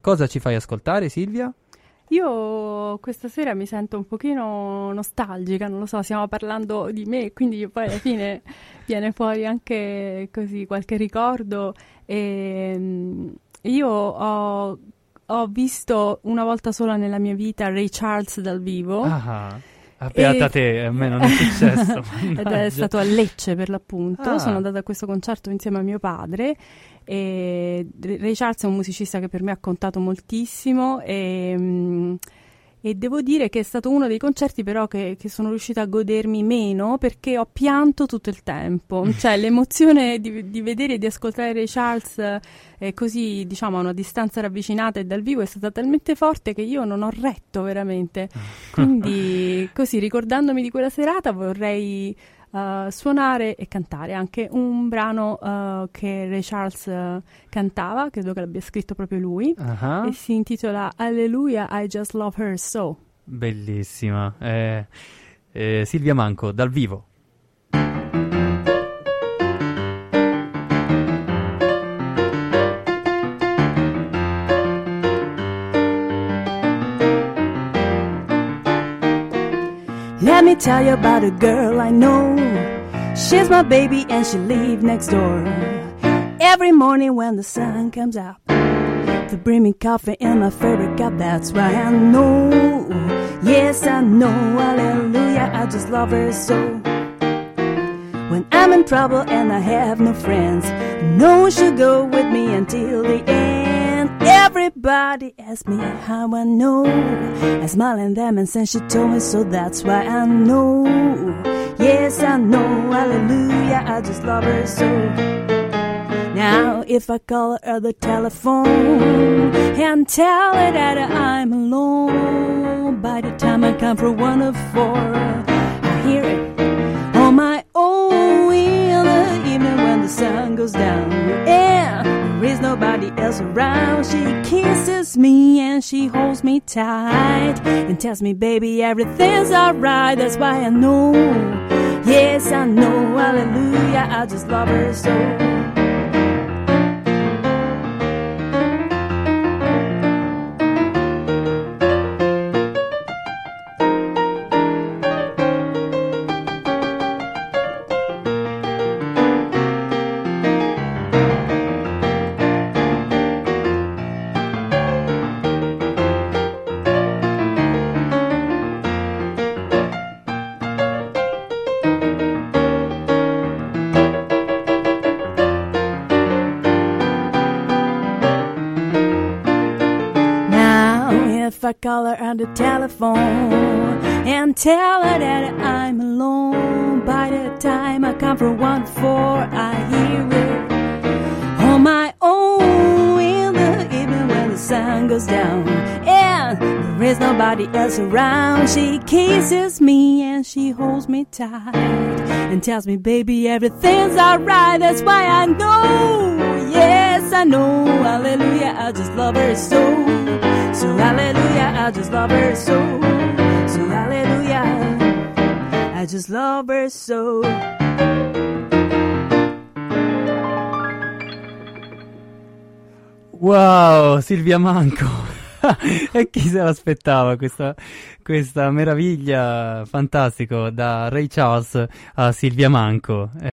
Cosa ci fai ascoltare, Silvia? Io questa sera mi sento un pochino nostalgica, non lo so, stiamo parlando di me, quindi poi alla fine viene fuori anche così qualche ricordo. Io ho visto una volta sola nella mia vita Ray Charles dal vivo. Beata te, a me non è successo. Ed è stato a Lecce per l'appunto. Ah. Sono andata a questo concerto insieme a mio padre. E Ray Charles è un musicista che per me ha contato moltissimo e devo dire che è stato uno dei concerti però che sono riuscita a godermi meno, perché ho pianto tutto il tempo. Cioè l'emozione di vedere e di ascoltare Ray Charles così, diciamo, a una distanza ravvicinata e dal vivo è stata talmente forte che io non ho retto veramente. Quindi così, ricordandomi di quella serata, vorrei suonare e cantare anche un brano che Ray Charles cantava, credo che l'abbia scritto proprio lui, e si intitola Hallelujah, I Just Love Her So. Bellissima. Silvia Manco, dal vivo. Let me tell you about a girl I know. She's my baby and she lives next door. Every morning when the sun comes out, to bring me coffee in my favorite cup. That's why I know, yes I know, hallelujah, I just love her so. When I'm in trouble and I have no friends, no one should go with me until the end. Everybody asks me how I know. I smile at them and say she told me so. That's why I know. Yes, I know. Hallelujah, I just love her so. Now, if I call her the telephone and tell her that I'm alone, by the time I come for 1 or 4, I hear it on my own in the evening when the sun goes down. And there is nobody else around. She kisses me and she holds me tight and tells me, baby, everything's alright. That's why I know, yes I know, hallelujah, I just love her so. If I call her on the telephone and tell her that I'm alone, by the time I come for 1 4, I hear it on my own in the evening when the sun goes down. And there is nobody else around. She kisses me and she holds me tight and tells me, baby, everything's alright. That's why I know, yes I know, hallelujah, I just love her so. So hallelujah, I just love her so. So hallelujah, I just love her so. Wow, Silvia Manco. E chi se l'aspettava questa meraviglia, fantastico, da Ray Charles a Silvia Manco.